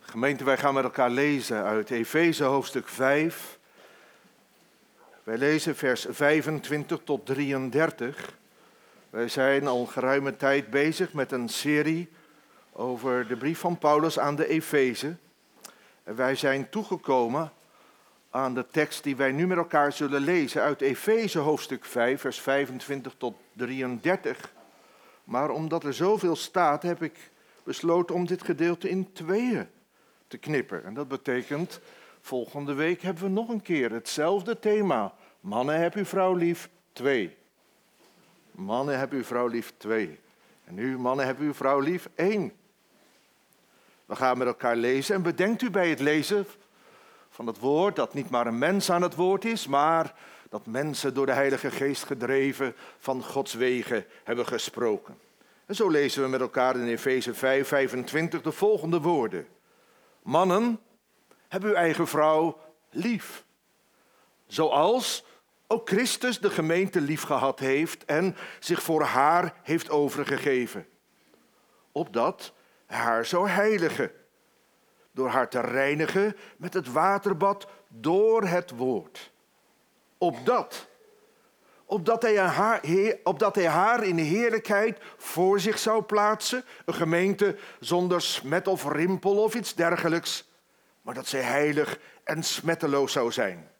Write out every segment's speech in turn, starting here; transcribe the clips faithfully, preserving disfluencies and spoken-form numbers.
Gemeente, wij gaan met elkaar lezen uit Efeze hoofdstuk vijf. Wij lezen vers vijfentwintig tot drieëndertig. Wij zijn al geruime tijd bezig met een serie over de brief van Paulus aan de Efeze. En wij zijn toegekomen aan de tekst die wij nu met elkaar zullen lezen uit Efeze hoofdstuk vijf, vers vijfentwintig tot drieëndertig. Maar omdat er zoveel staat, heb ik besloten om dit gedeelte in tweeën te knippen. En dat betekent, volgende week hebben we nog een keer hetzelfde thema. Mannen, heb uw vrouw lief, twee. Mannen, heb uw vrouw lief, twee. En nu, mannen, heb uw vrouw lief, één. We gaan met elkaar lezen en bedenkt u bij het lezen van het woord dat niet maar een mens aan het woord is, maar dat mensen door de Heilige Geest gedreven van Gods wegen hebben gesproken. En zo lezen we met elkaar in Efeze vijf, vijfentwintig de volgende woorden. Mannen, heb uw eigen vrouw lief. Zoals ook Christus de gemeente liefgehad heeft en zich voor haar heeft overgegeven. Opdat hij haar zou heiligen. Door haar te reinigen met het waterbad door het woord. Opdat, opdat hij haar, opdat hij haar in de heerlijkheid voor zich zou plaatsen. Een gemeente zonder smet of rimpel of iets dergelijks. Maar dat zij heilig en smetteloos zou zijn.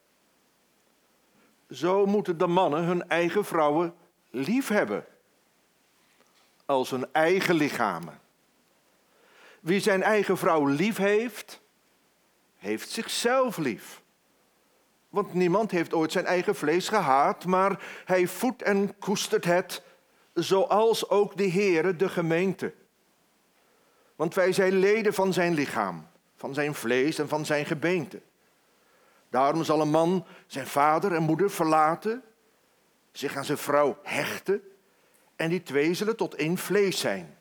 Zo moeten de mannen hun eigen vrouwen lief hebben. Als hun eigen lichamen. Wie zijn eigen vrouw lief heeft, heeft zichzelf lief. Want niemand heeft ooit zijn eigen vlees gehaat, maar hij voedt en koestert het, zoals ook de Heere de gemeente. Want wij zijn leden van zijn lichaam, van zijn vlees en van zijn gebeente. Daarom zal een man zijn vader en moeder verlaten, zich aan zijn vrouw hechten en die twee zullen tot één vlees zijn.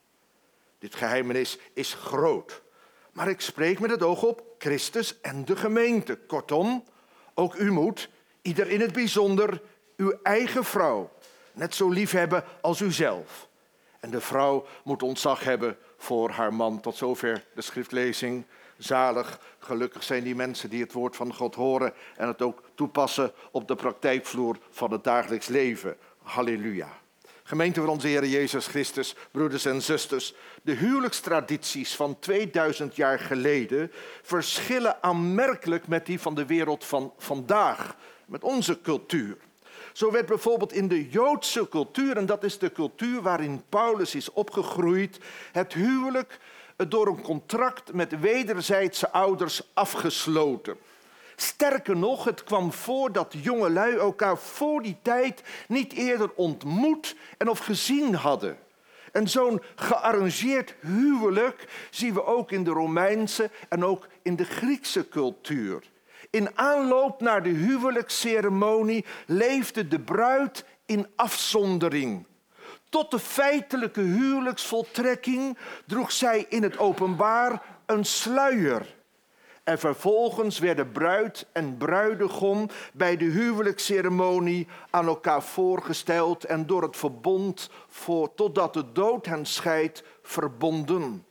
Dit geheimenis is groot, maar ik spreek met het oog op Christus en de gemeente. Kortom, ook u moet, ieder in het bijzonder, uw eigen vrouw net zo lief hebben als uzelf. En de vrouw moet ontzag hebben voor haar man. Tot zover de schriftlezing. Zalig, gelukkig zijn die mensen die het woord van God horen en het ook toepassen op de praktijkvloer van het dagelijks leven. Halleluja. Gemeente van onze Heer Jezus Christus, broeders en zusters, de huwelijkstradities van tweeduizend jaar geleden verschillen aanmerkelijk met die van de wereld van vandaag, met onze cultuur. Zo werd bijvoorbeeld in de Joodse cultuur, en dat is de cultuur waarin Paulus is opgegroeid, het huwelijk door een contract met wederzijdse ouders afgesloten. Sterker nog, het kwam voor dat jongelui elkaar voor die tijd niet eerder ontmoet en of gezien hadden. En zo'n gearrangeerd huwelijk zien we ook in de Romeinse en ook in de Griekse cultuur. In aanloop naar de huwelijksceremonie leefde de bruid in afzondering. Tot de feitelijke huwelijksvoltrekking droeg zij in het openbaar een sluier. En vervolgens werden bruid en bruidegom bij de huwelijksceremonie aan elkaar voorgesteld en door het verbond voor, totdat de dood hen scheidt verbonden.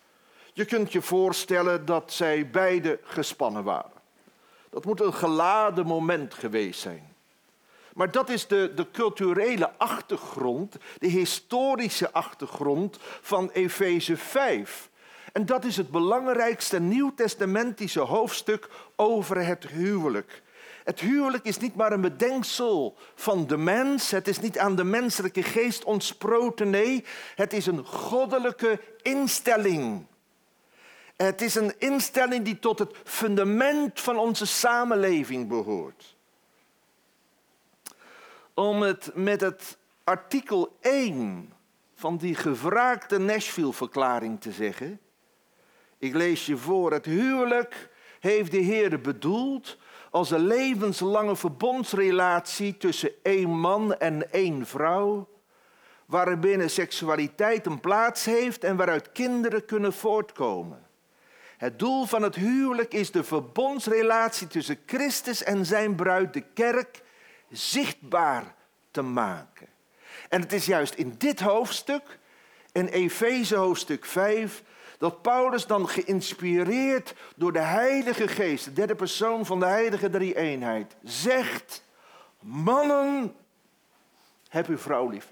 Je kunt je voorstellen dat zij beide gespannen waren. Dat moet een geladen moment geweest zijn. Maar dat is de, de culturele achtergrond, de historische achtergrond van Efeze vijf. En dat is het belangrijkste nieuwtestamentische hoofdstuk over het huwelijk. Het huwelijk is niet maar een bedenksel van de mens. Het is niet aan de menselijke geest ontsproten. Nee, het is een goddelijke instelling. Het is een instelling die tot het fundament van onze samenleving behoort. Om het met het artikel één van die gevraagde Nashville-verklaring te zeggen. Ik lees je voor, het huwelijk heeft de Heer bedoeld als een levenslange verbondsrelatie tussen één man en één vrouw, waarbinnen seksualiteit een plaats heeft en waaruit kinderen kunnen voortkomen. Het doel van het huwelijk is de verbondsrelatie tussen Christus en zijn bruid, de kerk, zichtbaar te maken. En het is juist in dit hoofdstuk, in Efeze hoofdstuk vijf, Dat Paulus dan geïnspireerd door de Heilige Geest, de derde persoon van de heilige drie-eenheid, zegt: mannen, heb uw vrouw lief.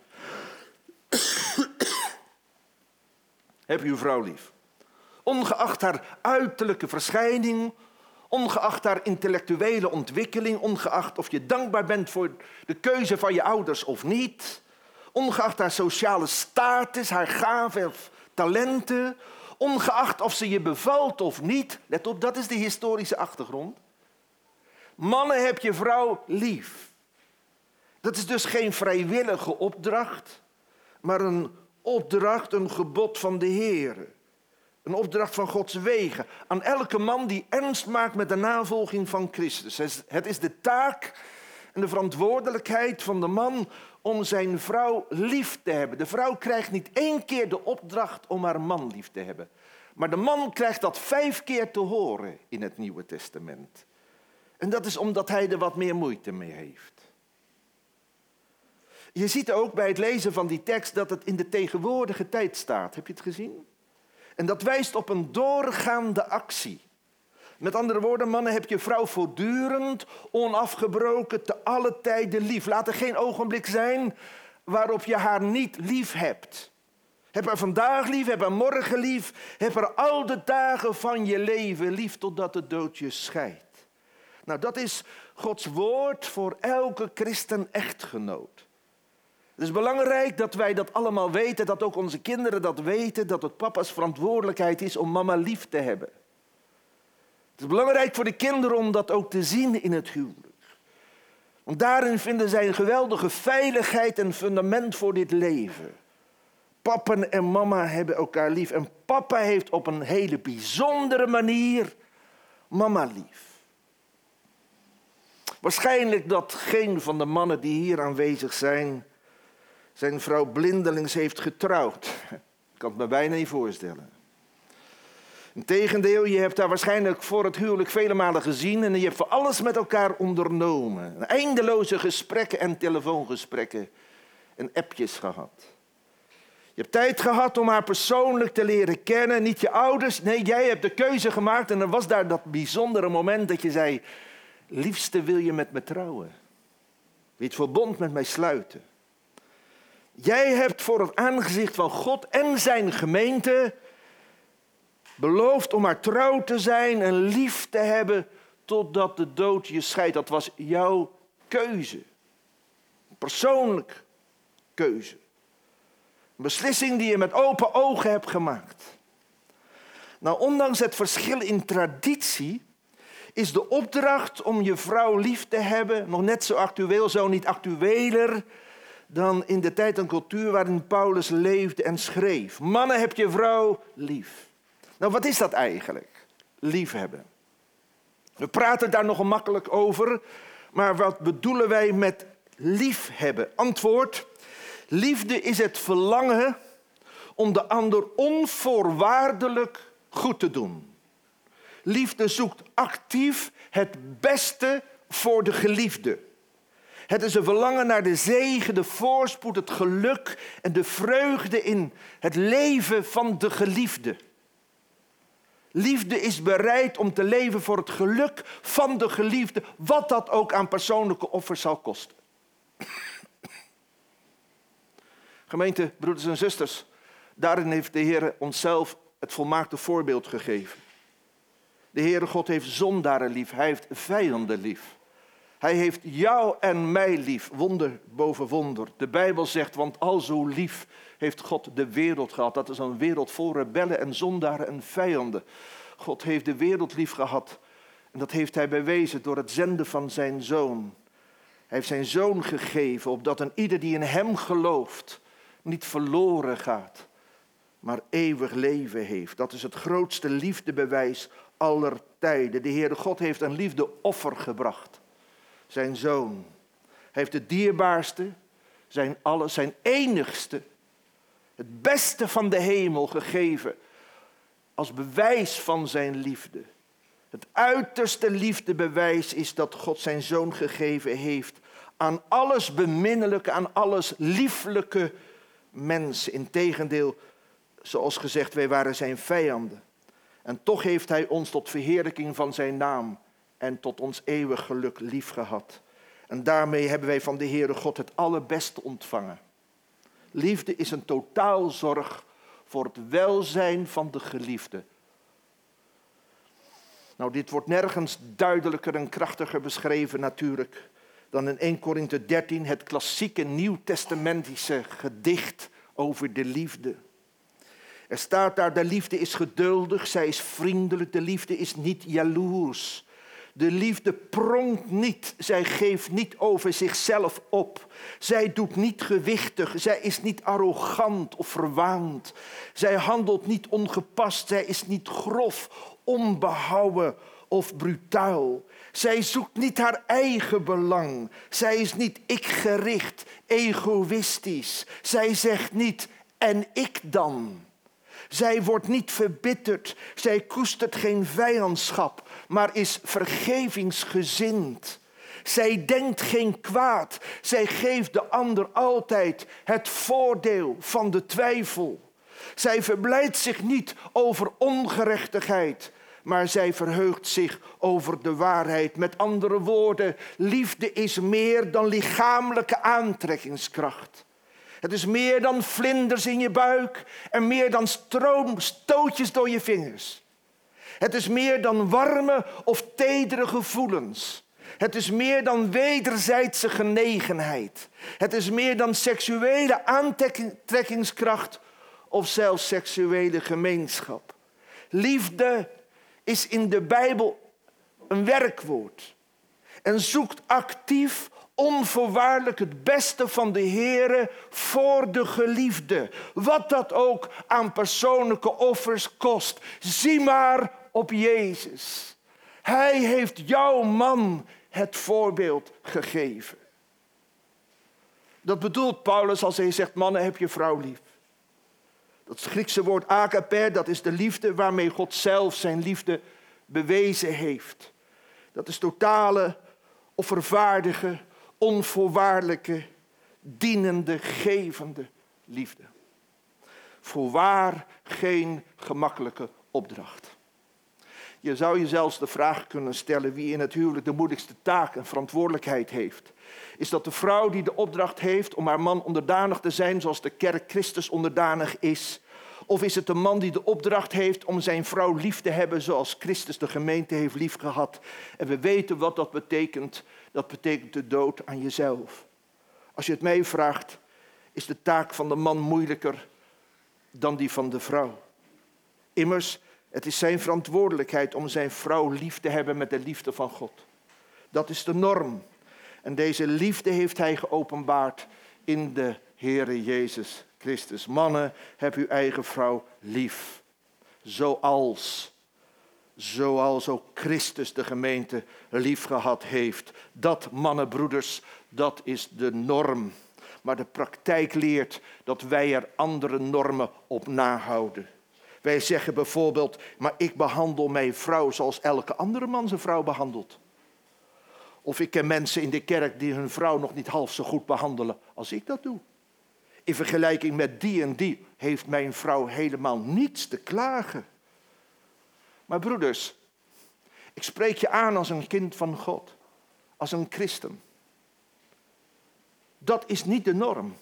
Heb uw vrouw lief. Ongeacht haar uiterlijke verschijning, ongeacht haar intellectuele ontwikkeling, ongeacht of je dankbaar bent voor de keuze van je ouders of niet, ongeacht haar sociale status, haar gaven of talenten, ongeacht of ze je bevalt of niet. Let op, dat is de historische achtergrond. Mannen, heb je vrouw lief. Dat is dus geen vrijwillige opdracht, maar een opdracht, een gebod van de Heer. Een opdracht van Gods wegen. Aan elke man die ernst maakt met de navolging van Christus. Het is de taak en de verantwoordelijkheid van de man om zijn vrouw lief te hebben. De vrouw krijgt niet één keer de opdracht om haar man lief te hebben. Maar de man krijgt dat vijf keer te horen in het Nieuwe Testament. En dat is omdat hij er wat meer moeite mee heeft. Je ziet ook bij het lezen van die tekst dat het in de tegenwoordige tijd staat. Heb je het gezien? En dat wijst op een doorgaande actie. Met andere woorden, mannen, heb je vrouw voortdurend, onafgebroken, te alle tijden lief. Laat er geen ogenblik zijn waarop je haar niet lief hebt. Heb haar vandaag lief, heb haar morgen lief. Heb haar al de dagen van je leven lief totdat de dood je scheidt. Nou, dat is Gods woord voor elke christen-echtgenoot. Het is belangrijk dat wij dat allemaal weten, dat ook onze kinderen dat weten, dat het papa's verantwoordelijkheid is om mama lief te hebben. Het is belangrijk voor de kinderen om dat ook te zien in het huwelijk. Want daarin vinden zij een geweldige veiligheid en fundament voor dit leven. Papa en mama hebben elkaar lief. En papa heeft op een hele bijzondere manier mama lief. Waarschijnlijk dat geen van de mannen die hier aanwezig zijn zijn vrouw blindelings heeft getrouwd. Ik kan het me bijna niet voorstellen. Integendeel, je hebt haar waarschijnlijk voor het huwelijk vele malen gezien en je hebt voor alles met elkaar ondernomen. Eindeloze gesprekken en telefoongesprekken en appjes gehad. Je hebt tijd gehad om haar persoonlijk te leren kennen. Niet je ouders, nee, jij hebt de keuze gemaakt en er was daar dat bijzondere moment dat je zei: liefste, wil je met me trouwen? Wil je het verbond met mij sluiten? Jij hebt voor het aangezicht van God en zijn gemeente beloofd om haar trouw te zijn en lief te hebben totdat de dood je scheidt. Dat was jouw keuze. Een persoonlijke keuze. Een beslissing die je met open ogen hebt gemaakt. Nou, ondanks het verschil in traditie is de opdracht om je vrouw lief te hebben nog net zo actueel, zo niet actueler dan in de tijd en cultuur waarin Paulus leefde en schreef. Mannen, heb je vrouw lief. Nou, wat is dat eigenlijk? Liefhebben. We praten daar nogal makkelijk over, maar wat bedoelen wij met liefhebben? Antwoord: liefde is het verlangen om de ander onvoorwaardelijk goed te doen. Liefde zoekt actief het beste voor de geliefde. Het is een verlangen naar de zegen, de voorspoed, het geluk en de vreugde in het leven van de geliefde. Liefde is bereid om te leven voor het geluk van de geliefde, wat dat ook aan persoonlijke offers zal kosten. Gemeente, broeders en zusters, daarin heeft de Heer onszelf het volmaakte voorbeeld gegeven. De Heere God heeft zondaren lief, hij heeft vijanden lief. Hij heeft jou en mij lief, wonder boven wonder. De Bijbel zegt, want al zo lief heeft God de wereld gehad. Dat is een wereld vol rebellen en zondaren en vijanden. God heeft de wereld lief gehad. En dat heeft hij bewezen door het zenden van zijn zoon. Hij heeft zijn zoon gegeven, opdat een ieder die in hem gelooft niet verloren gaat, maar eeuwig leven heeft. Dat is het grootste liefdebewijs aller tijden. De Heere God heeft een liefdeoffer gebracht. Zijn zoon. Hij heeft het dierbaarste, zijn alles, zijn enigste, het beste van de hemel gegeven als bewijs van zijn liefde. Het uiterste liefdebewijs is dat God zijn zoon gegeven heeft aan alles beminnelijke, aan alles lieflijke mensen. Integendeel, Zoals gezegd, wij waren zijn vijanden. En toch heeft hij ons tot verheerlijking van zijn naam en tot ons eeuwig geluk lief gehad. En daarmee hebben wij van de Heere God het allerbeste ontvangen. Liefde is een totaalzorg voor het welzijn van de geliefde. Nou, dit wordt nergens duidelijker en krachtiger beschreven natuurlijk dan in eerste Korinthe dertien, het klassieke nieuwtestamentische gedicht over de liefde. Er staat daar, de liefde is geduldig, zij is vriendelijk, de liefde is niet jaloers. De liefde pronkt niet, zij geeft niet over zichzelf op. Zij doet niet gewichtig, zij is niet arrogant of verwaand. Zij handelt niet ongepast, zij is niet grof, onbehouden of brutaal. Zij zoekt niet haar eigen belang. Zij is niet ikgericht, egoïstisch. Zij zegt niet, en ik dan? Zij wordt niet verbitterd. Zij koestert geen vijandschap, maar is vergevingsgezind. Zij denkt geen kwaad. Zij geeft de ander altijd het voordeel van de twijfel. Zij verblijdt zich niet over ongerechtigheid, maar zij verheugt zich over de waarheid. Met andere woorden, liefde is meer dan lichamelijke aantrekkingskracht. Het is meer dan vlinders in je buik en meer dan stroomstootjes door je vingers. Het is meer dan warme of tedere gevoelens. Het is meer dan wederzijdse genegenheid. Het is meer dan seksuele aantrekkingskracht of zelfs seksuele gemeenschap. Liefde is in de Bijbel een werkwoord en zoekt actief onvoorwaardelijk het beste van de Heere voor de geliefde. Wat dat ook aan persoonlijke offers kost. Zie maar op Jezus. Hij heeft jouw man het voorbeeld gegeven. Dat bedoelt Paulus als hij zegt, mannen, heb je vrouw lief. Dat Griekse woord agape, dat is de liefde waarmee God zelf zijn liefde bewezen heeft. Dat is totale, offervaardige, onvoorwaardelijke, dienende, gevende liefde. Voorwaar geen gemakkelijke opdracht. Je zou je zelfs de vraag kunnen stellen wie in het huwelijk de moeilijkste taak en verantwoordelijkheid heeft. Is dat de vrouw die de opdracht heeft om haar man onderdanig te zijn zoals de kerk Christus onderdanig is? Of is het de man die de opdracht heeft om zijn vrouw lief te hebben zoals Christus de gemeente heeft liefgehad? En we weten wat dat betekent. Dat betekent de dood aan jezelf. Als je het mij vraagt, is de taak van de man moeilijker dan die van de vrouw. Immers, het is zijn verantwoordelijkheid om zijn vrouw lief te hebben met de liefde van God. Dat is de norm. En deze liefde heeft hij geopenbaard in de Heere Jezus Christus. Mannen, heb uw eigen vrouw lief. Zoals, zoals ook Christus de gemeente lief gehad heeft. Dat, mannen, broeders, dat is de norm. Maar de praktijk leert dat wij er andere normen op nahouden. Wij zeggen bijvoorbeeld, maar ik behandel mijn vrouw zoals elke andere man zijn vrouw behandelt. Of ik ken mensen in de kerk die hun vrouw nog niet half zo goed behandelen als ik dat doe. In vergelijking met die en die heeft mijn vrouw helemaal niets te klagen. Maar broeders, ik spreek je aan als een kind van God. Als een christen. Dat is niet de norm.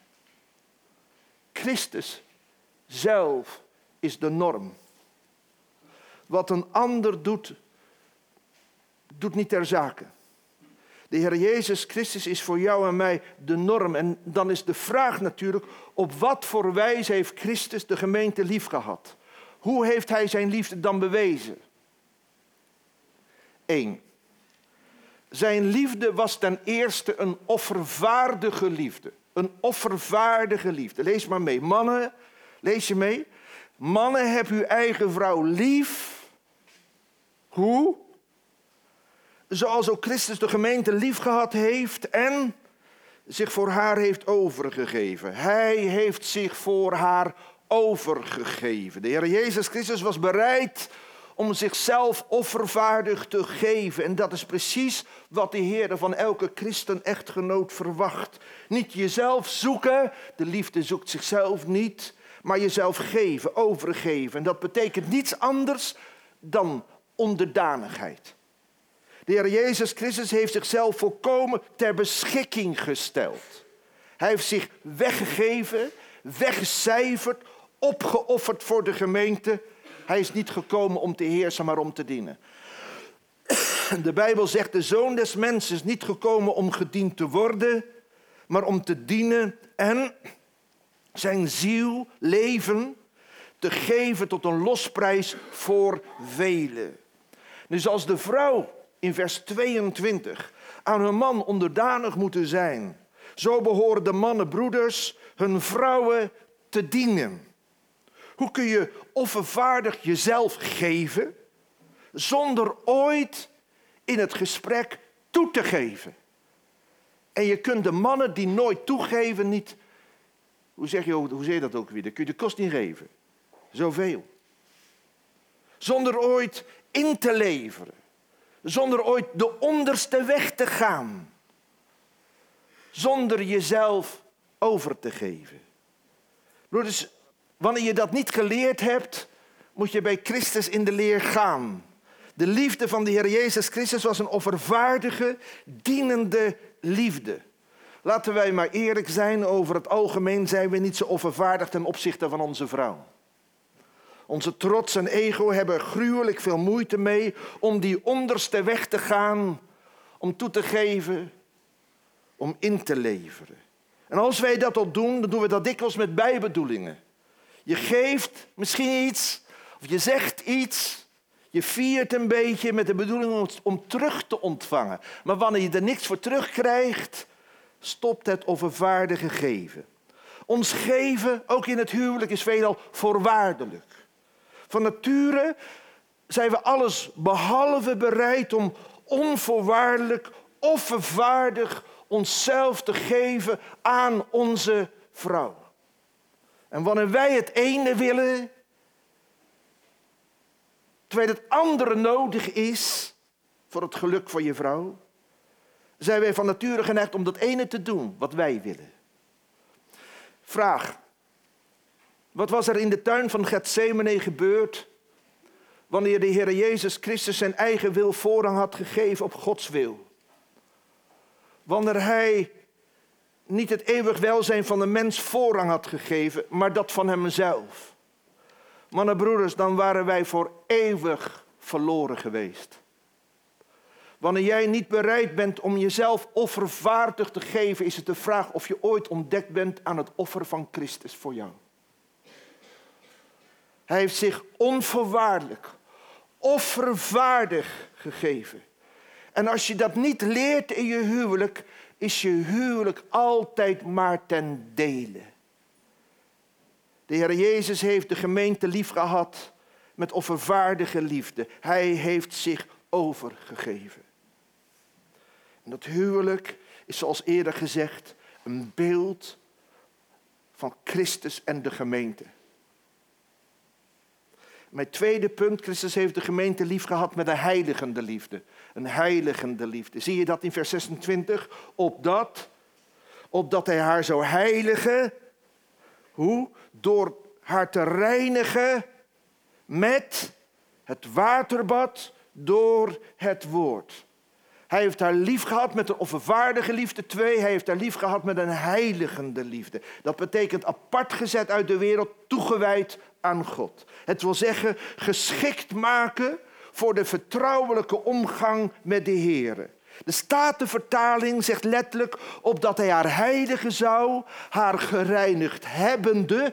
Christus zelf is de norm. Wat een ander doet, doet niet ter zake. De Heer Jezus Christus is voor jou en mij de norm. En dan is de vraag natuurlijk, op wat voor wijze heeft Christus de gemeente lief gehad? Hoe heeft hij zijn liefde dan bewezen? Eén. Zijn liefde was ten eerste een offervaardige liefde. Een offervaardige liefde. Lees maar mee. Mannen, lees je mee? Mannen, heb uw eigen vrouw lief. Hoe? Zoals ook Christus de gemeente lief gehad heeft en zich voor haar heeft overgegeven. Hij heeft zich voor haar overgegeven. De Heer Jezus Christus was bereid om zichzelf offervaardig te geven. En dat is precies wat de Heer van elke christen-echtgenoot verwacht. Niet jezelf zoeken, de liefde zoekt zichzelf niet, maar jezelf geven, overgeven. En dat betekent niets anders dan onderdanigheid. De Heer Jezus Christus heeft zichzelf volkomen ter beschikking gesteld. Hij heeft zich weggegeven, weggecijferd, opgeofferd voor de gemeente. Hij is niet gekomen om te heersen, maar om te dienen. De Bijbel zegt, de Zoon des Mensen is niet gekomen om gediend te worden, maar om te dienen en zijn ziel, leven, te geven tot een losprijs voor velen. Dus als de vrouw in vers tweeëntwintig aan hun man onderdanig moeten zijn, zo behoren de mannen, broeders, hun vrouwen te dienen. Hoe kun je offervaardig jezelf geven zonder ooit in het gesprek toe te geven? En je kunt de mannen die nooit toegeven niet, hoe zeg je, hoe zeg je dat ook weer? Dan kun je de kost niet geven. Zoveel. Zonder ooit in te leveren. Zonder ooit de onderste weg te gaan. Zonder jezelf over te geven. Dus wanneer je dat niet geleerd hebt, moet je bij Christus in de leer gaan. De liefde van de Heer Jezus Christus was een offervaardige, dienende liefde. Laten wij maar eerlijk zijn, over het algemeen zijn we niet zo offervaardig ten opzichte van onze vrouw. Onze trots en ego hebben gruwelijk veel moeite mee om die onderste weg te gaan, om toe te geven, om in te leveren. En als wij dat al doen, dan doen we dat dikwijls met bijbedoelingen. Je geeft misschien iets, of je zegt iets, je viert een beetje met de bedoeling om, om terug te ontvangen. Maar wanneer je er niks voor terugkrijgt, stopt het offervaardige geven. Ons geven, ook in het huwelijk, is veelal voorwaardelijk. Van nature zijn we alles behalve bereid om onvoorwaardelijk, offervaardig onszelf te geven aan onze vrouw. En wanneer wij het ene willen, terwijl het andere nodig is voor het geluk van je vrouw, zijn wij van nature geneigd om dat ene te doen wat wij willen. Vraag. Wat was er in de tuin van Getsemane gebeurd wanneer de Heer Jezus Christus zijn eigen wil voorrang had gegeven op Gods wil? Wanneer hij niet het eeuwig welzijn van de mens voorrang had gegeven, maar dat van hemzelf. Mannen, broeders, dan waren wij voor eeuwig verloren geweest. Wanneer jij niet bereid bent om jezelf offervaardig te geven, is het de vraag of je ooit ontdekt bent aan het offer van Christus voor jou. Hij heeft zich onvoorwaardelijk, offervaardig gegeven. En als je dat niet leert in je huwelijk, is je huwelijk altijd maar ten dele. De Heer Jezus heeft de gemeente lief gehad met offervaardige liefde. Hij heeft zich overgegeven. En dat huwelijk is, zoals eerder gezegd, een beeld van Christus en de gemeente. Mijn tweede punt, Christus heeft de gemeente lief gehad met een heiligende liefde. Een heiligende liefde. Zie je dat in vers zesentwintig? Opdat, opdat hij haar zou heiligen. Hoe? Door haar te reinigen met het waterbad door het woord. Hij heeft haar lief gehad met een offervaardige liefde. Twee, hij heeft haar lief gehad met een heiligende liefde. Dat betekent apart gezet uit de wereld, toegewijd aan God. Het wil zeggen geschikt maken voor de vertrouwelijke omgang met de Heer. De Statenvertaling zegt letterlijk, opdat hij haar heiligen zou, haar gereinigd hebbende,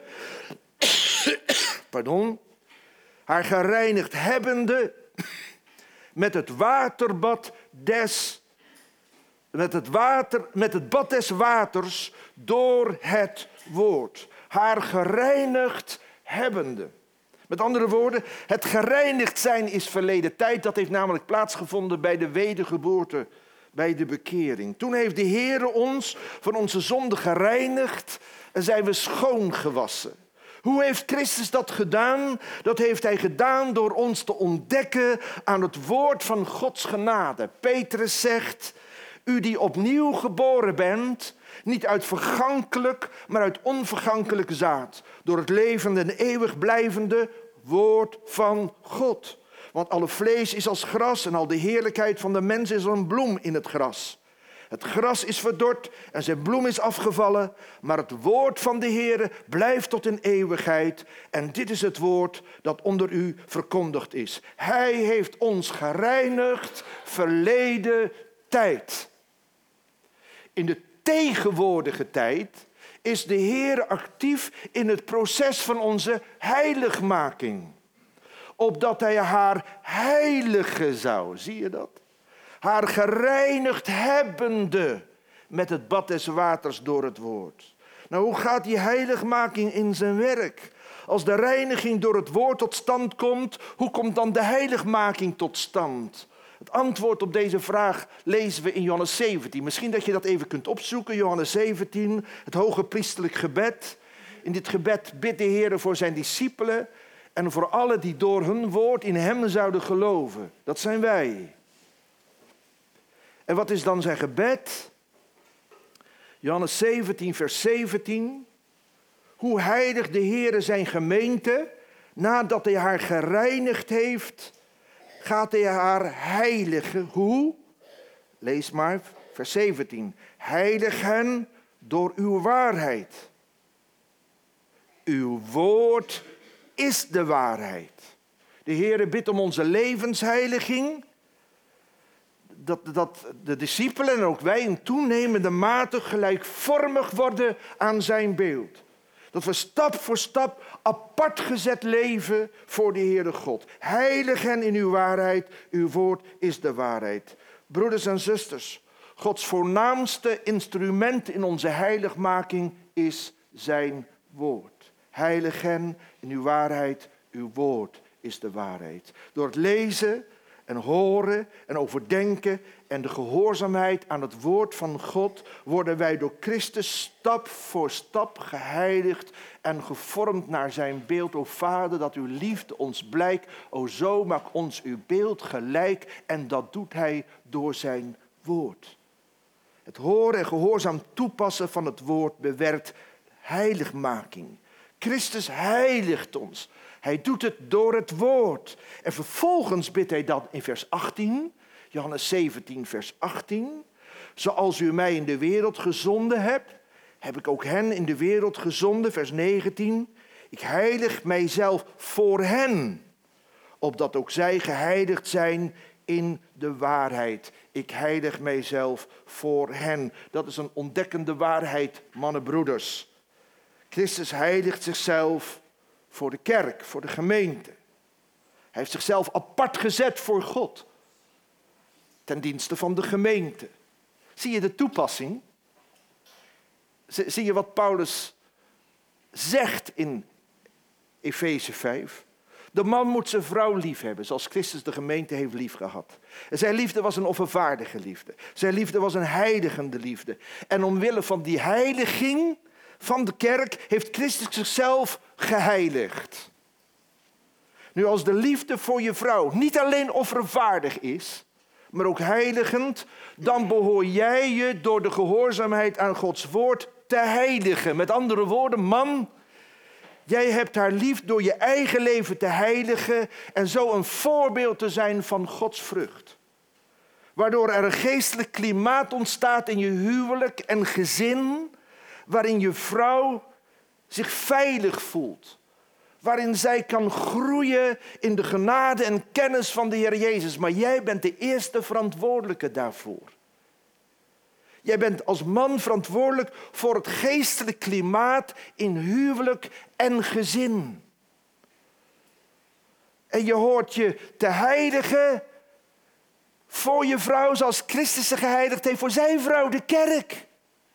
pardon, haar gereinigd hebbende met het waterbad des, met het water, met het bad des waters door het woord. Haar gereinigd hebbende. Met andere woorden, het gereinigd zijn is verleden tijd. Dat heeft namelijk plaatsgevonden bij de wedergeboorte, bij de bekering. Toen heeft de Heer ons van onze zonde gereinigd en zijn we schoongewassen. Hoe heeft Christus dat gedaan? Dat heeft hij gedaan door ons te ontdekken aan het woord van Gods genade. Petrus zegt, U die opnieuw geboren bent, niet uit vergankelijk, maar uit onvergankelijk zaad. Door het levende en eeuwig blijvende woord van God. Want alle vlees is als gras en al de heerlijkheid van de mens is als een bloem in het gras. Het gras is verdord en zijn bloem is afgevallen, maar het woord van de Heere blijft tot in eeuwigheid. En dit is het woord dat onder u verkondigd is. Hij heeft ons gereinigd verleden tijd. In de tegenwoordige tijd is de Heere actief in het proces van onze heiligmaking. Opdat hij haar heilige zou, zie je dat? Haar gereinigd hebbende met het bad des waters door het woord. Nou, hoe gaat die heiligmaking in zijn werk? Als de reiniging door het woord tot stand komt, hoe komt dan de heiligmaking tot stand? Het antwoord op deze vraag lezen we in Johannes zeventien. Misschien dat je dat even kunt opzoeken, Johannes zeventien, het hoge priesterlijk gebed. In dit gebed bidt de Heer voor zijn discipelen en voor allen die door hun woord in hem zouden geloven. Dat zijn wij. En wat is dan zijn gebed? Johannes zeventien, vers zeventien. Hoe heiligt de Heere zijn gemeente, nadat hij haar gereinigd heeft, gaat hij haar heiligen. Hoe? Lees maar, vers zeventien. Heilig hen door uw waarheid. Uw woord is de waarheid. De Heere bidt om onze levensheiliging. Dat, dat de discipelen en ook wij in toenemende mate gelijkvormig worden aan zijn beeld. Dat we stap voor stap apart gezet leven voor de Heere God. Heilig hen in uw waarheid, uw woord is de waarheid. Broeders en zusters, Gods voornaamste instrument in onze heiligmaking is zijn woord. Heilig hen in uw waarheid, uw woord is de waarheid. Door het lezen en horen en overdenken en de gehoorzaamheid aan het woord van God worden wij door Christus stap voor stap geheiligd en gevormd naar zijn beeld. O Vader, dat uw liefde ons blijkt. O zo maak ons uw beeld gelijk en dat doet hij door zijn woord. Het horen en gehoorzaam toepassen van het woord bewerkt heiligmaking. Christus heiligt ons. Hij doet het door het woord. En vervolgens bidt hij dan in vers achttien, Johannes zeventien, vers achttien. Zoals u mij in de wereld gezonden hebt, heb ik ook hen in de wereld gezonden, vers negentien. Ik heilig mijzelf voor hen, opdat ook zij geheiligd zijn in de waarheid. Ik heilig mijzelf voor hen. Dat is een ontdekkende waarheid, mannen, broeders. Christus heiligt zichzelf voor de kerk, voor de gemeente. Hij heeft zichzelf apart gezet voor God. Ten dienste van de gemeente. Zie je de toepassing? Zie je wat Paulus zegt in Efeze vijf? De man moet zijn vrouw lief hebben, zoals Christus de gemeente heeft lief gehad. En zijn liefde was een offervaardige liefde. Zijn liefde was een heiligende liefde. En omwille van die heiliging van de kerk heeft Christus zichzelf geheiligd. Nu, als de liefde voor je vrouw niet alleen offervaardig is, maar ook heiligend, dan behoor jij je door de gehoorzaamheid aan Gods woord te heiligen. Met andere woorden, man, jij hebt haar lief door je eigen leven te heiligen en zo een voorbeeld te zijn van Gods vrucht. Waardoor er een geestelijk klimaat ontstaat in je huwelijk en gezin, waarin je vrouw zich veilig voelt. Waarin zij kan groeien in de genade en kennis van de Heer Jezus. Maar jij bent de eerste verantwoordelijke daarvoor. Jij bent als man verantwoordelijk voor het geestelijk klimaat in huwelijk en gezin. En je hoort je te heiligen voor je vrouw zoals Christus zich geheiligd heeft voor zijn vrouw, de kerk.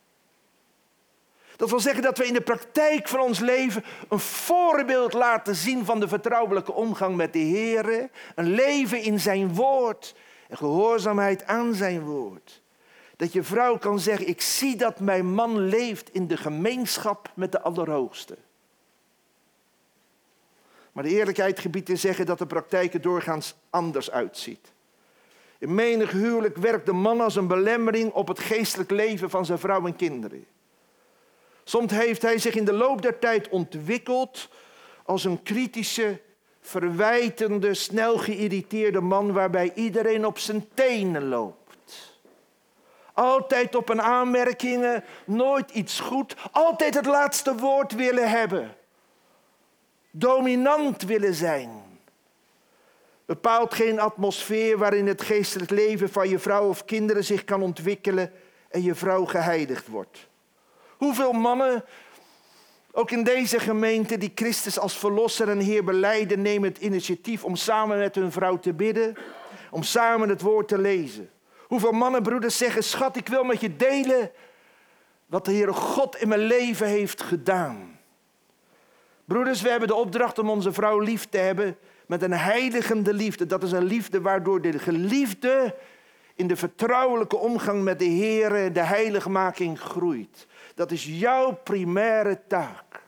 Dat wil zeggen dat we in de praktijk van ons leven een voorbeeld laten zien van de vertrouwelijke omgang met de Heer. Een leven in zijn woord en gehoorzaamheid aan zijn woord. Dat je vrouw kan zeggen, ik zie dat mijn man leeft in de gemeenschap met de Allerhoogste. Maar de eerlijkheid gebiedt te zeggen dat de praktijk er doorgaans anders uitziet. In menig huwelijk werkt de man als een belemmering op het geestelijk leven van zijn vrouw en kinderen. Soms heeft hij zich in de loop der tijd ontwikkeld als een kritische, verwijtende, snel geïrriteerde man waarbij iedereen op zijn tenen loopt. Altijd op een aanmerkingen, nooit iets goed, altijd het laatste woord willen hebben. Dominant willen zijn. Bepaalt geen atmosfeer waarin het geestelijk leven van je vrouw of kinderen zich kan ontwikkelen en je vrouw geheiligd wordt. Hoeveel mannen, ook in deze gemeente, die Christus als verlosser en Heer belijden, nemen het initiatief om samen met hun vrouw te bidden, om samen het woord te lezen. Hoeveel mannen, broeders, zeggen, schat, ik wil met je delen wat de Heere God in mijn leven heeft gedaan. Broeders, we hebben de opdracht om onze vrouw lief te hebben met een heiligende liefde. Dat is een liefde waardoor de geliefde in de vertrouwelijke omgang met de Heer de heiligmaking groeit. Dat is jouw primaire taak.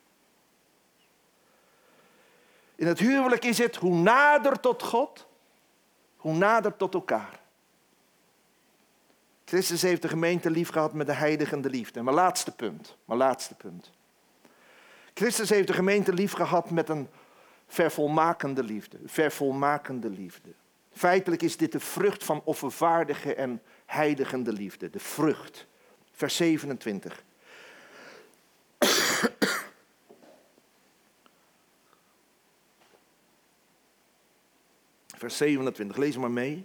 In het huwelijk is het hoe nader tot God, hoe nader tot elkaar. Christus heeft de gemeente lief gehad met de heiligende liefde. Mijn laatste punt, mijn laatste punt. Christus heeft de gemeente lief gehad met een vervolmakende liefde. Vervolmakende liefde. Feitelijk is dit de vrucht van offervaardige en heiligende liefde. De vrucht. Vers zevenentwintig. Vers zevenentwintig, lees maar mee.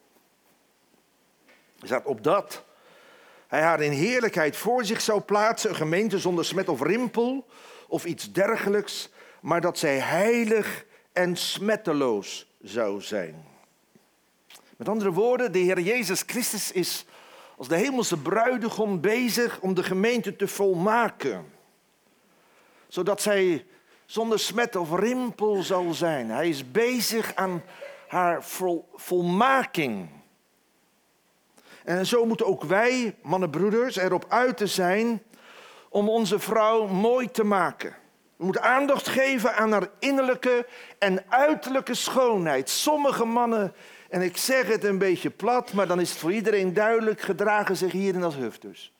Er staat opdat hij haar in heerlijkheid voor zich zou plaatsen, een gemeente zonder smet of rimpel of iets dergelijks, maar dat zij heilig en smetteloos zou zijn. Met andere woorden, de Heer Jezus Christus is als de hemelse bruidegom bezig om de gemeente te volmaken. Zodat zij zonder smet of rimpel zal zijn. Hij is bezig aan haar vol, volmaking. En zo moeten ook wij, mannenbroeders, erop uit te zijn om onze vrouw mooi te maken. We moeten aandacht geven aan haar innerlijke en uiterlijke schoonheid. Sommige mannen, en ik zeg het een beetje plat, maar dan is het voor iedereen duidelijk, gedragen zich hierin als hufters.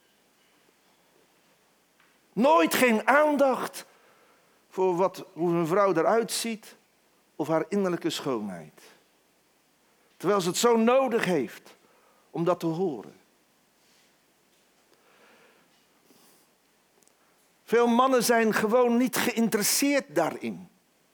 Nooit geen aandacht voor wat, hoe een vrouw eruit ziet of haar innerlijke schoonheid. Terwijl ze het zo nodig heeft om dat te horen. Veel mannen zijn gewoon niet geïnteresseerd daarin.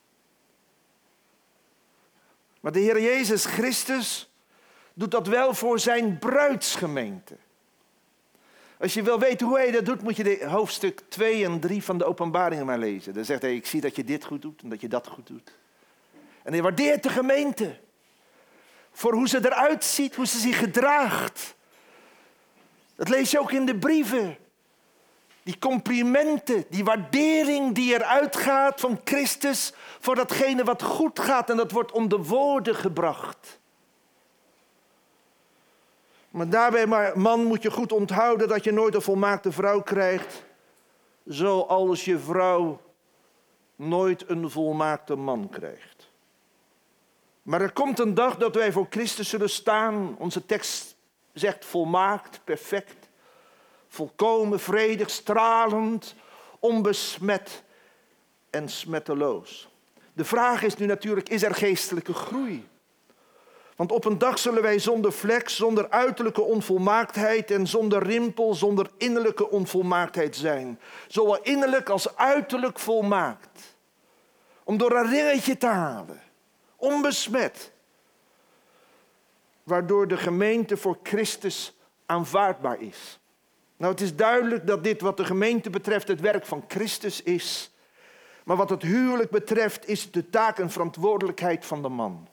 Maar de Heer Jezus Christus doet dat wel voor zijn bruidsgemeente. Als je wil weten hoe hij dat doet, moet je de hoofdstuk twee en drie van de Openbaringen maar lezen. Dan zegt hij, ik zie dat je dit goed doet en dat je dat goed doet. En hij waardeert de gemeente. Voor hoe ze eruit ziet, hoe ze zich gedraagt. Dat lees je ook in de brieven. Die complimenten, die waardering die eruit gaat van Christus voor datgene wat goed gaat. En dat wordt onder woorden gebracht. Maar daarbij, man, moet je goed onthouden dat je nooit een volmaakte vrouw krijgt. Zoals je vrouw nooit een volmaakte man krijgt. Maar er komt een dag dat wij voor Christus zullen staan. Onze tekst zegt volmaakt, perfect, volkomen, vredig, stralend, onbesmet en smetteloos. De vraag is nu natuurlijk, is er geestelijke groei? Want op een dag zullen wij zonder vlek, zonder uiterlijke onvolmaaktheid en zonder rimpel, zonder innerlijke onvolmaaktheid zijn. Zowel innerlijk als uiterlijk volmaakt. Om door een ringetje te halen. Onbesmet. Waardoor de gemeente voor Christus aanvaardbaar is. Nou, het is duidelijk dat dit wat de gemeente betreft het werk van Christus is. Maar wat het huwelijk betreft is het de taak en verantwoordelijkheid van de man.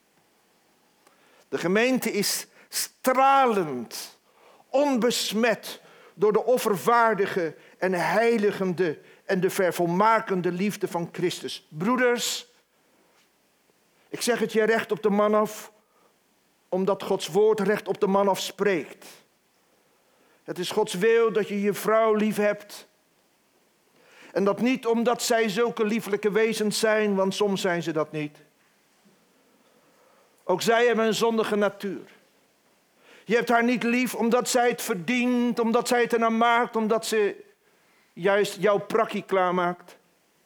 De gemeente is stralend, onbesmet door de offervaardige en heiligende en de vervolmakende liefde van Christus. Broeders, ik zeg het je recht op de man af, omdat Gods woord recht op de man af spreekt. Het is Gods wil dat je je vrouw lief hebt. En dat niet omdat zij zulke lieflijke wezens zijn, want soms zijn ze dat niet. Ook zij hebben een zondige natuur. Je hebt haar niet lief omdat zij het verdient, omdat zij het ernaar maakt, omdat ze juist jouw prakkie klaarmaakt.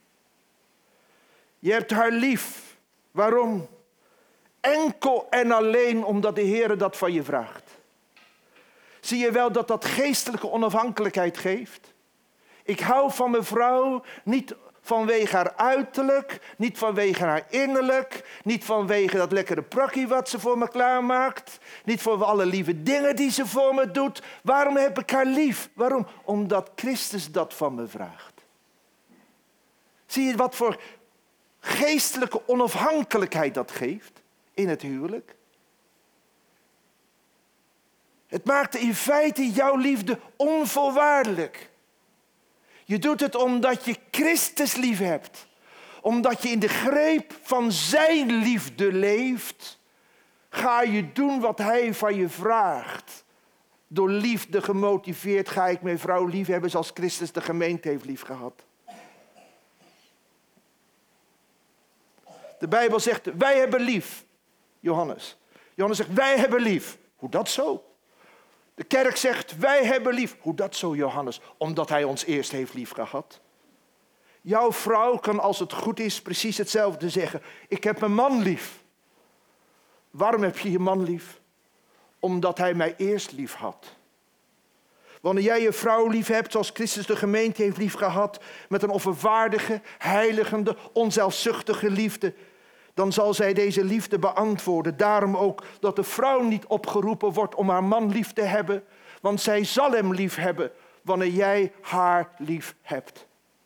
Je hebt haar lief. Waarom? Enkel en alleen omdat de Heer dat van je vraagt. Zie je wel dat dat geestelijke onafhankelijkheid geeft? Ik hou van mijn vrouw niet vanwege haar uiterlijk, niet vanwege haar innerlijk, niet vanwege dat lekkere prakkie wat ze voor me klaarmaakt, niet voor alle lieve dingen die ze voor me doet. Waarom heb ik haar lief? Waarom? Omdat Christus dat van me vraagt. Zie je wat voor geestelijke onafhankelijkheid dat geeft in het huwelijk? Het maakt in feite jouw liefde onvoorwaardelijk. Je doet het omdat je Christus lief hebt. Omdat je in de greep van zijn liefde leeft. Ga je doen wat hij van je vraagt. Door liefde gemotiveerd ga ik mijn vrouw lief hebben zoals Christus de gemeente heeft lief gehad. De Bijbel zegt, wij hebben lief. Johannes. Johannes zegt, wij hebben lief. Hoe dat zo? De kerk zegt, wij hebben lief. Hoe dat zo, Johannes? Omdat hij ons eerst heeft lief gehad. Jouw vrouw kan, als het goed is, precies hetzelfde zeggen. Ik heb mijn man lief. Waarom heb je je man lief? Omdat hij mij eerst lief had. Wanneer jij je vrouw lief hebt, zoals Christus de gemeente heeft lief gehad, met een offervaardige, heiligende, onzelfzuchtige liefde, dan zal zij deze liefde beantwoorden. Daarom ook dat de vrouw niet opgeroepen wordt om haar man lief te hebben, want zij zal hem lief hebben wanneer jij haar lief hebt.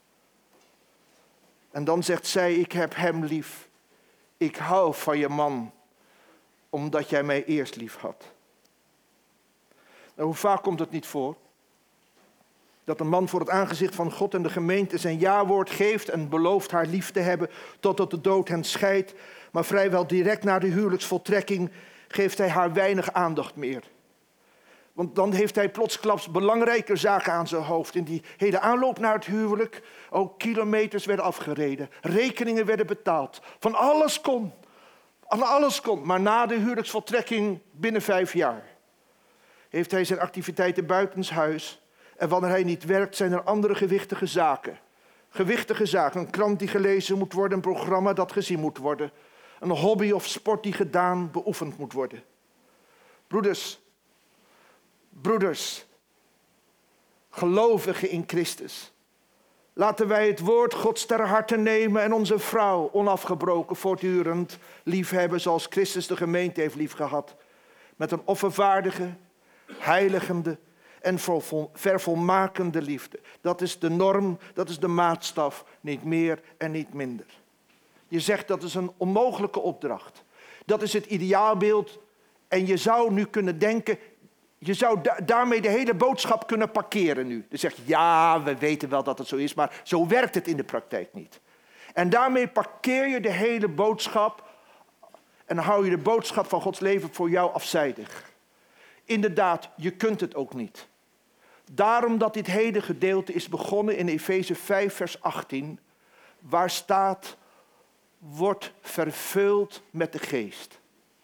En dan zegt zij, ik heb hem lief. Ik hou van je man, omdat jij mij eerst lief had. Nou, hoe vaak komt het niet voor dat een man voor het aangezicht van God en de gemeente zijn ja-woord geeft en belooft haar lief te hebben totdat de dood hen scheidt, maar vrijwel direct na de huwelijksvoltrekking geeft hij haar weinig aandacht meer. Want dan heeft hij plotsklaps belangrijke zaken aan zijn hoofd. In die hele aanloop naar het huwelijk, ook kilometers werden afgereden, rekeningen werden betaald, van alles kon, van alles kon. Maar na de huwelijksvoltrekking, binnen vijf jaar, heeft hij zijn activiteiten buitenshuis. En wanneer hij niet werkt, zijn er andere gewichtige zaken. Gewichtige zaken, een krant die gelezen moet worden, een programma dat gezien moet worden. Een hobby of sport die gedaan, beoefend moet worden. Broeders, broeders, gelovigen in Christus. Laten wij het woord Gods ter harte nemen en onze vrouw onafgebroken, voortdurend liefhebben zoals Christus de gemeente heeft liefgehad. Met een offervaardige, heiligende en vervolmakende liefde. Dat is de norm, dat is de maatstaf, niet meer en niet minder. Je zegt dat is een onmogelijke opdracht. Dat is het ideaalbeeld en je zou nu kunnen denken, je zou da- daarmee de hele boodschap kunnen parkeren nu. Dan zeg je, ja, we weten wel dat het zo is, maar zo werkt het in de praktijk niet. En daarmee parkeer je de hele boodschap en dan hou je de boodschap van Gods leven voor jou afzijdig. Inderdaad, je kunt het ook niet. Daarom dat dit hele gedeelte is begonnen in Efeze vijf vers achttien, waar staat, wordt vervuld met de geest.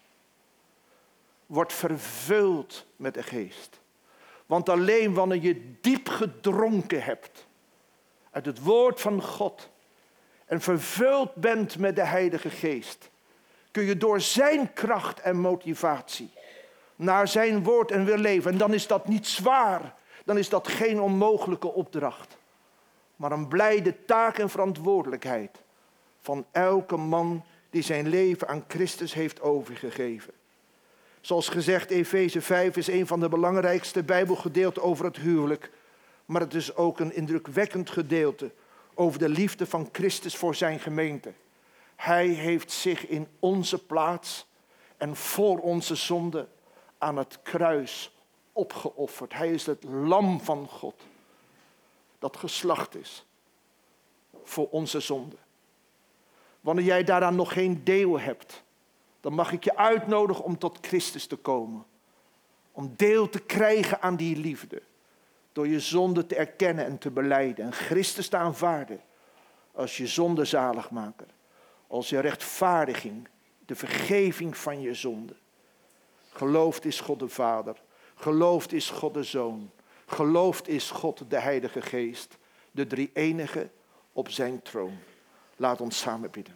Wordt vervuld met de geest. Want alleen wanneer je diep gedronken hebt uit het woord van God en vervuld bent met de Heilige Geest, kun je door zijn kracht en motivatie naar zijn woord en wil leven. En dan is dat niet zwaar. Dan is dat geen onmogelijke opdracht. Maar een blijde taak en verantwoordelijkheid van elke man die zijn leven aan Christus heeft overgegeven. Zoals gezegd, Efeze vijf is een van de belangrijkste Bijbelgedeelten over het huwelijk. Maar het is ook een indrukwekkend gedeelte over de liefde van Christus voor zijn gemeente. Hij heeft zich in onze plaats en voor onze zonde aan het kruis opgeofferd. Hij is het lam van God dat geslacht is voor onze zonde. Wanneer jij daaraan nog geen deel hebt, dan mag ik je uitnodigen om tot Christus te komen. Om deel te krijgen aan die liefde. Door je zonde te erkennen en te belijden. En Christus te aanvaarden als je zondezaligmaker. Als je rechtvaardiging de vergeving van je zonde. Geloofd is God de Vader, geloofd is God de Zoon, geloofd is God de Heilige Geest, de drie-enige op zijn troon. Laat ons samen bidden.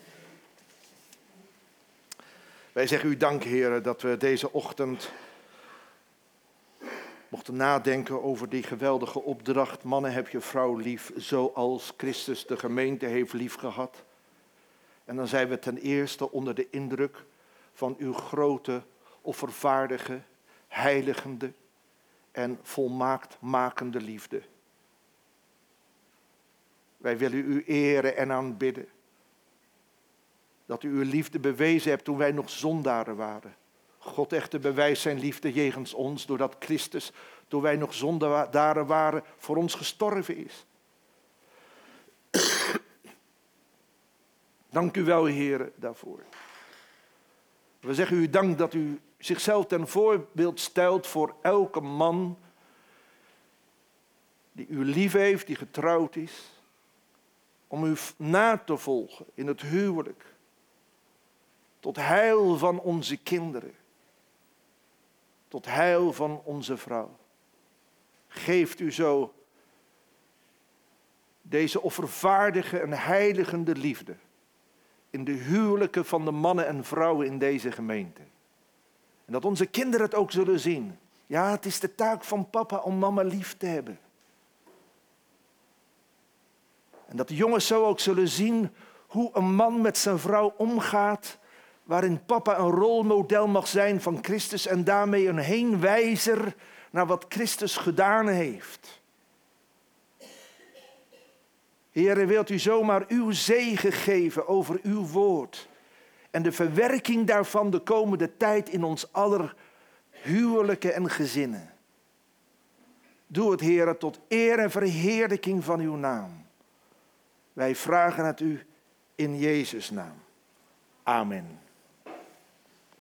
Wij zeggen u dank, Heer, dat we deze ochtend mochten nadenken over die geweldige opdracht. Mannen, heb je vrouw lief, zoals Christus de gemeente heeft liefgehad. En dan zijn we ten eerste onder de indruk van uw grote, offervaardige, heiligende en volmaakt makende liefde. Wij willen u eren en aanbidden. Dat u uw liefde bewezen hebt toen wij nog zondaren waren. God echter bewijst zijn liefde jegens ons doordat Christus, toen wij nog zondaren waren, voor ons gestorven is. Dank u wel, Heer, daarvoor. We zeggen u dank dat u zichzelf ten voorbeeld stelt voor elke man die u lief heeft, die getrouwd is, om u na te volgen in het huwelijk, tot heil van onze kinderen, tot heil van onze vrouw. Geeft u zo deze offervaardige en heiligende liefde in de huwelijken van de mannen en vrouwen in deze gemeente. En dat onze kinderen het ook zullen zien. Ja, het is de taak van papa om mama lief te hebben. En dat de jongens zo ook zullen zien hoe een man met zijn vrouw omgaat, waarin papa een rolmodel mag zijn van Christus en daarmee een heenwijzer naar wat Christus gedaan heeft. Heere, wilt u zomaar uw zegen geven over uw woord en de verwerking daarvan de komende tijd in ons aller huwelijken en gezinnen. Doe het, Heere, tot eer en verheerlijking van uw naam. Wij vragen het u in Jezus' naam. Amen.